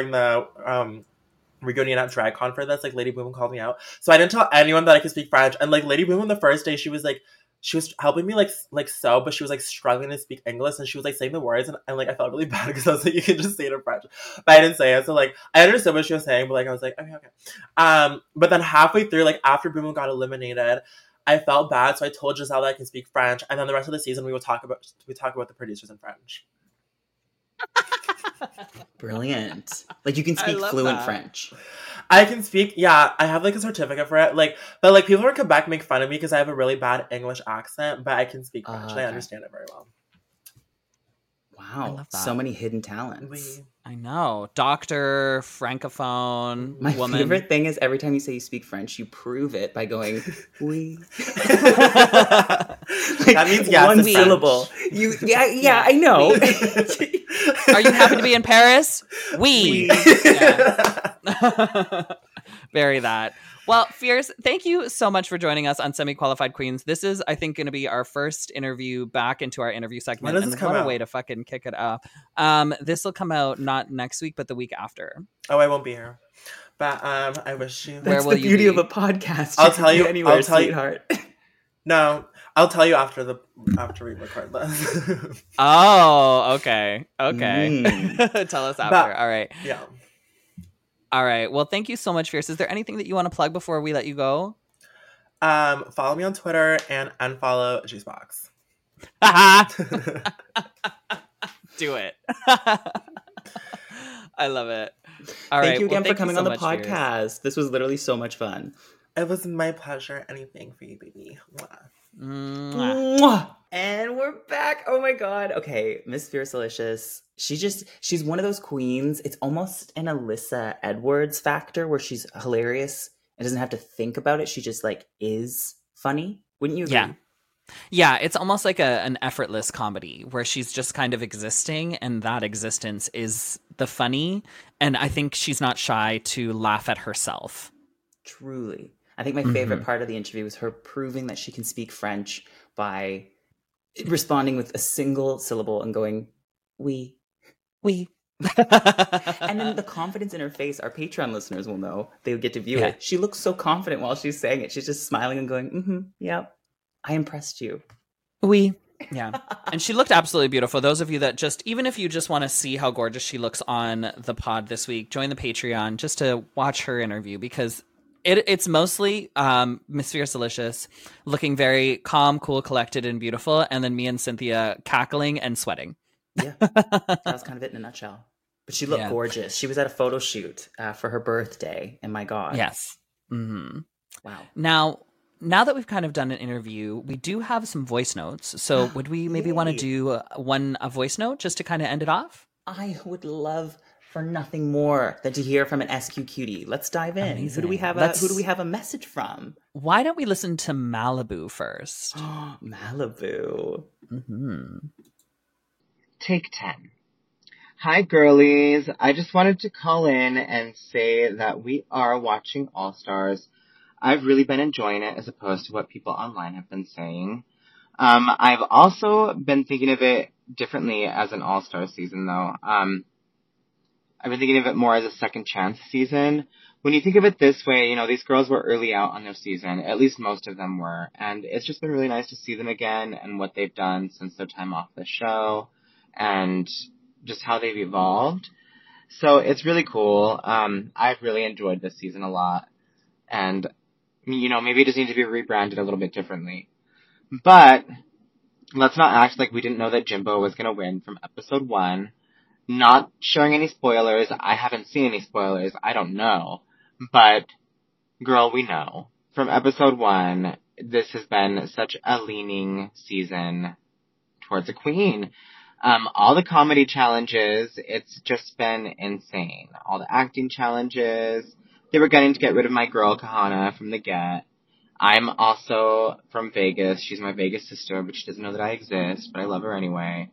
reunion at DragCon for this. Like, Lady Boom called me out, so I didn't tell anyone that I could speak French. And like Lady Boom on the first day, she was like, she was helping me like sew, but she was like struggling to speak English, and she was like saying the words, and like I felt really bad because I was like, you can just say it in French, but I didn't say it. So like I understood what she was saying, but like I was like, okay. But then halfway through, like after Boom Boom got eliminated, I felt bad, so I told Giselle that I can speak French, and then the rest of the season we talk about the producers in French. Brilliant. Like you can speak fluent French. I can speak, yeah, I have like a certificate for it. Like, but like people from Quebec make fun of me because I have a really bad English accent, but I can speak French and I understand it very well. Wow, so many hidden talents. I know. Doctor, francophone, My woman. favorite thing is every time you say you speak French, you prove it by going, oui. That means yes, one syllable. Yeah, I know. Are you happy to be in Paris? Oui. Yeah. Very that. Well, Fierce, thank you so much for joining us on Semi-Qualified Queens. This is, I think, going to be our first interview back into our interview segment. When does this come what out? A way to fucking kick it up. This will come out not next week, but the week after. Oh, I won't be here. But I wish you. That's the beauty of a podcast. I'll tell you anywhere, I'll tell sweetheart. No, I'll tell you after we record this. Oh, okay. Tell us after. All right. Yeah. All right. Well, thank you so much, Fierce. Is there anything that you want to plug before we let you go? Follow me on Twitter and unfollow Juicebox. Do it. I love it. All thank right. you again for thank coming you on so the much, podcast. Fierce. This was literally so much fun. It was my pleasure. Anything for you, baby. Mwah. Mwah. And we're back. Oh my god. Okay, Miss Fierce Delicious. She's one of those queens. It's almost an Alyssa Edwards factor where she's hilarious and doesn't have to think about it. She just like is funny. Wouldn't you agree? Yeah, it's almost like an effortless comedy where she's just kind of existing, and that existence is the funny. And I think she's not shy to laugh at herself. Truly. I think my favorite part of the interview was her proving that she can speak French by responding with a single syllable and going, oui. Oui. And then the confidence in her face, our Patreon listeners will know. They would get to view it. She looks so confident while she's saying it. She's just smiling and going, yeah, I impressed you. Oui. Yeah. And she looked absolutely beautiful. Those of you that even if you just want to see how gorgeous she looks on the pod this week, join the Patreon just to watch her interview, because it's mostly Miss Fierce Delicious looking very calm, cool, collected, and beautiful, and then me and Cynthia cackling and sweating. Yeah, that was kind of it in a nutshell. But she looked gorgeous. She was at a photo shoot for her birthday, and my God. Yes. Mm-hmm. Wow. Now that we've kind of done an interview, we do have some voice notes. So would we maybe want to do a voice note just to kind of end it off? I would love for nothing more than to hear from an SQ cutie. Let's dive in. Amazing. Who do we have a message from? Why don't we listen to Malibu first? Malibu. Mm-hmm. Take 10. Hi, girlies. I just wanted to call in and say that we are watching All Stars. I've really been enjoying it as opposed to what people online have been saying. I've also been thinking of it differently as an All Star season, though. I've been thinking of it more as a second chance season. When you think of it this way, these girls were early out on their season. At least most of them were. And it's just been really nice to see them again and what they've done since their time off the show and just how they've evolved. So it's really cool. I've really enjoyed this season a lot. And, maybe it just needs to be rebranded a little bit differently. But let's not act like we didn't know that Jimbo was going to win from episode 1. Not sharing any spoilers. I haven't seen any spoilers. I don't know. But, girl, we know. From episode 1, this has been such a leaning season towards a queen. All the comedy challenges, it's just been insane. All the acting challenges. They were getting to get rid of my girl, Kahana, from the get. I'm also from Vegas. She's my Vegas sister, but she doesn't know that I exist, but I love her anyway.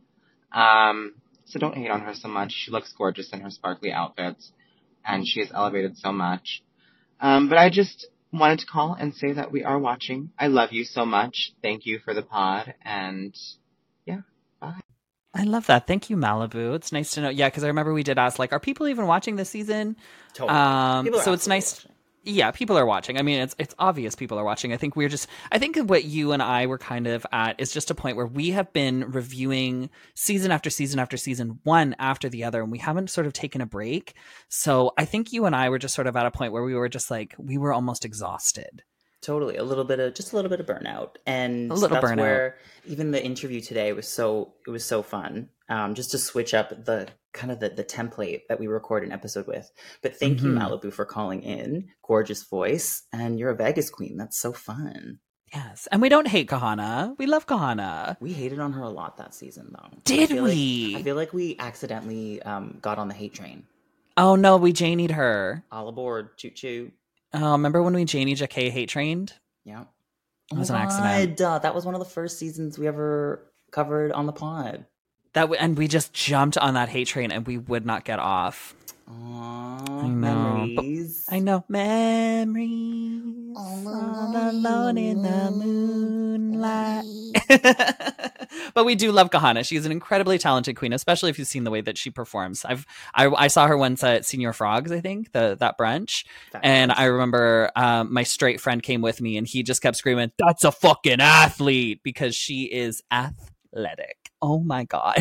So don't hate on her so much. She looks gorgeous in her sparkly outfits, and she has elevated so much. But I just wanted to call and say that we are watching. I love you so much. Thank you for the pod, and yeah, bye. I love that. Thank you, Malibu. It's nice to know. Yeah, because I remember we did ask, are people even watching this season? Totally. So it's nice. Watching. Yeah, people are watching. I mean, it's obvious people are watching. I think what you and I were kind of at is just a point where we have been reviewing season after season after season, one after the other, and we haven't sort of taken a break. So I think you and I were just sort of at a point where we were just like, we were almost exhausted. Totally, a little bit of burnout, and A little that's burnout. where even the interview today was so fun. Just to switch up the kind of the template that we record an episode with. But thank you, Malibu, for calling in. Gorgeous voice, and you're a Vegas queen. That's so fun. Yes, and we don't hate Kahana. We love Kahana. We hated on her a lot that season, though. Did we? I feel like we accidentally got on the hate train. Oh no, we Janied her. All aboard, choo choo. Oh, remember when we Janie Jacquet hate trained? Yeah. It was an accident. That was one of the first seasons we ever covered on the pod. And we just jumped on that hate train and we would not get off. Aww, I know. memories. I know. Memories. All alone in the moonlight. But we do love Kahana. She's an incredibly talented queen, especially if you've seen the way that she performs. I saw her once at Senior Frogs, I think, that brunch. And I remember my straight friend came with me and he just kept screaming, "That's a fucking athlete," because she is athletic. Oh my God.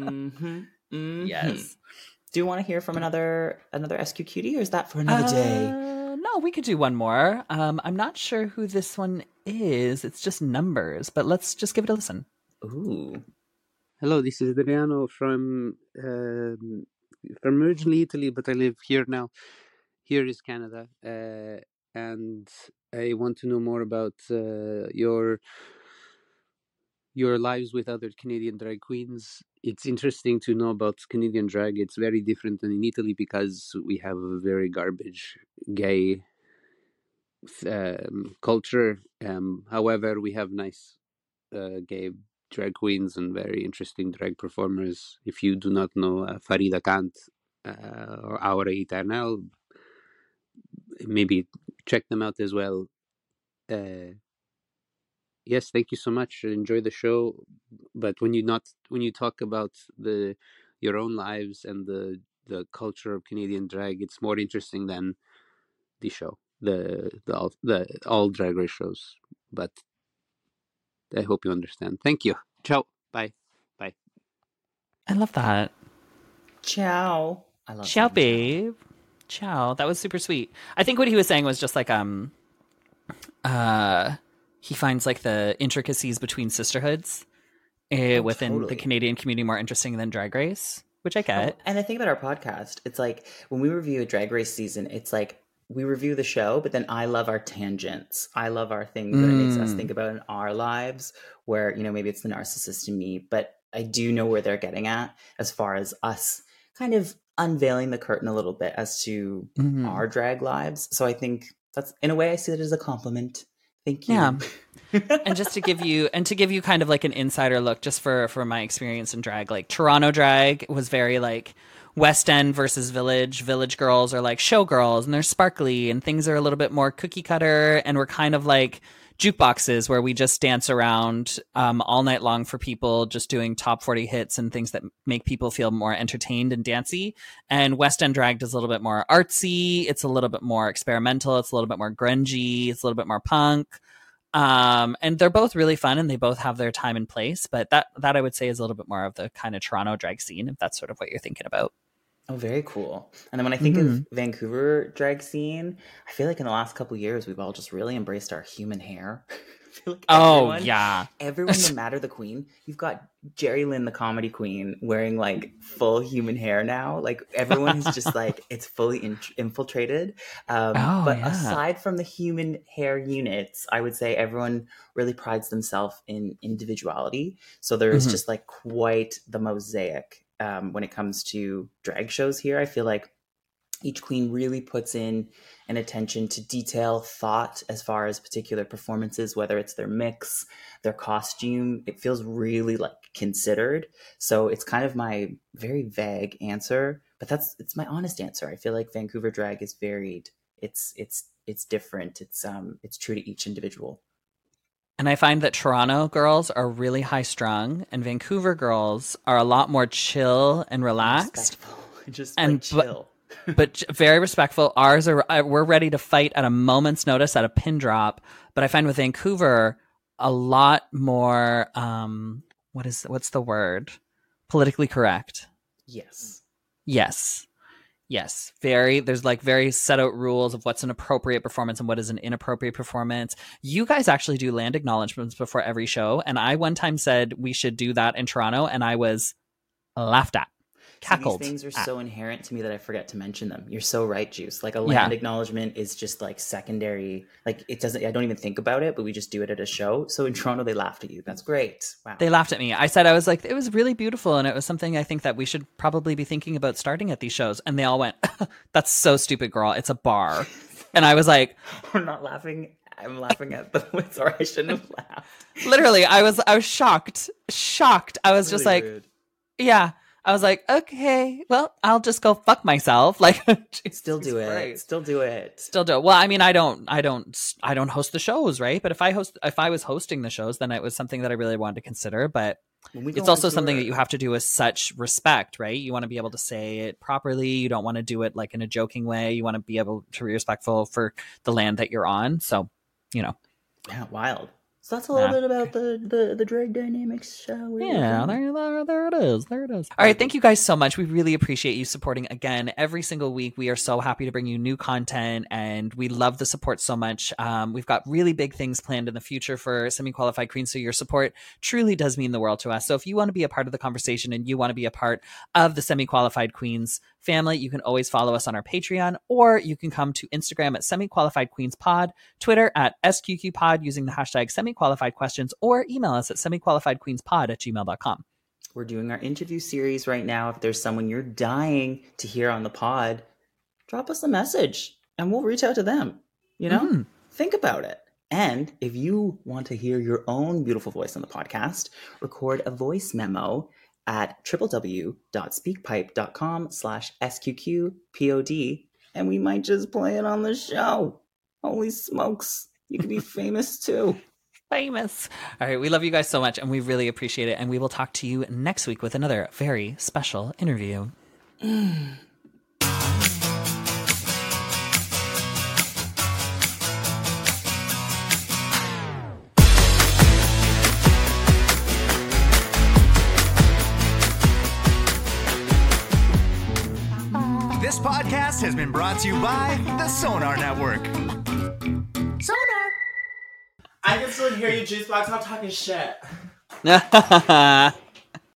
Yes. Do you want to hear from another SQ cutie, or is that for another day? No, we could do one more. I'm not sure who this one is. It's just numbers, but let's just give it a listen. Ooh. Hello, this is Adriano from originally Italy, but I live here now. Here is Canada, and I want to know more about your lives with other Canadian drag queens. It's interesting to know about Canadian drag. It's very different than in Italy because we have a very garbage gay culture. However, we have nice gay drag queens and very interesting drag performers. If you do not know Farida Kant or Aura Eternal, maybe check them out as well. Yes, thank you so much. Enjoy the show. But when you talk about your own lives and the culture of Canadian drag, it's more interesting than the show, the all Drag Race shows. But I hope you understand. Thank you. Ciao. Bye. Bye. I love that. Ciao. I love Ciao, babe. Ciao. That was super sweet. I think what he was saying was just like he finds like the intricacies between sisterhoods within the Canadian community more interesting than Drag Race, which I get. And the thing about our podcast, it's like when we review a Drag Race season, it's like we review the show, but then I love our tangents. I love our things that it makes us think about in our lives where, maybe it's the narcissist in me, but I do know where they're getting at as far as us kind of unveiling the curtain a little bit as to our drag lives. So I think that's, in a way, I see it as a compliment. Thank you. Yeah. And just to give you kind of like an insider look, just for my experience in drag, like Toronto drag was very like West End versus Village. Village girls are like showgirls and they're sparkly and things are a little bit more cookie cutter. And we're kind of like jukeboxes where we just dance around all night long for people, just doing top 40 hits and things that make people feel more entertained and dancey. And West End drag is a little bit more artsy. It's a little bit more experimental. It's a little bit more grungy. It's a little bit more punk. And they're both really fun and they both have their time and place. But that I would say is a little bit more of the kind of Toronto drag scene, if that's sort of what you're thinking about. Oh, very cool. And then when I think of Vancouver drag scene, I feel like in the last couple of years, we've all just really embraced our human hair. I feel like everyone, no matter the queen, you've got Jerry Lynn, the comedy queen, wearing like full human hair now. Like everyone is just like, it's fully infiltrated. Aside from the human hair units, I would say everyone really prides themselves in individuality. So there's just like quite the mosaic. When it comes to drag shows here, I feel like each queen really puts in an attention to detail, thought as far as particular performances, whether it's their mix, their costume. It feels really like considered. So it's kind of my very vague answer, but it's my honest answer. I feel like Vancouver drag is varied. It's different. It's true to each individual. And I find that Toronto girls are really high strung and Vancouver girls are a lot more chill and relaxed. Just chill. but very respectful. Ours are, we're ready to fight at a moment's notice, at a pin drop. But I find with Vancouver a lot more, what's the word? Politically correct. Yes. There's like very set out rules of what's an appropriate performance and what is an inappropriate performance. You guys actually do land acknowledgements before every show. And I one time said we should do that in Toronto, and I was laughed at. Cackled. These things are so inherent to me that I forget to mention them. You're so right, Juice. Like a land acknowledgement is just like secondary. Like it doesn't, I don't even think about it, but we just do it at a show. So in Toronto, they laughed at you. That's great. Wow. They laughed at me. I said, I was like, it was really beautiful. And it was something I think that we should probably be thinking about starting at these shows. And they all went, that's so stupid, girl. It's a bar. And I was like, I'm not laughing. I'm laughing at the, sorry, I shouldn't have laughed. Literally, I was shocked. I was just like, rude. Yeah. I was like, okay, well, I'll just go fuck myself. Like, Still do it. Still do it. Well, I mean, I don't host the shows, right? But if I was hosting the shows, then it was something that I really wanted to consider. But it's also something that you have to do with such respect, right? You want to be able to say it properly. You don't want to do it like in a joking way. You want to be able to be respectful for the land that you're on. So, Yeah, wild. So that's a little bit about the drag dynamics, shall we? Yeah, there it is. All right, thank you guys so much. We really appreciate you supporting again every single week. We are so happy to bring you new content, and we love the support so much. We've got really big things planned in the future for Semi-Qualified Queens, so your support truly does mean the world to us. So if you want to be a part of the conversation and you want to be a part of the Semi-Qualified Queens family, you can always follow us on our Patreon, or you can come to Instagram at Semi-Qualified Queens Pod, Twitter at SQQ Pod using the hashtag Semi-Qualified Questions, or email us at semiqualifiedqueenspod@gmail.com. We're doing our interview series right now. If there's someone you're dying to hear on the pod, drop us a message and we'll reach out to them. Think about it. And if you want to hear your own beautiful voice on the podcast, record a voice memo at www.speakpipe.com/SQQPod, and we might just play it on the show. Holy smokes. You could be famous too. Famous. All right, we love you guys so much, and we really appreciate it. And we will talk to you next week with another very special interview. This podcast has been brought to you by the Sonar Network. I can still hear you, Juice Box. Stop talking shit.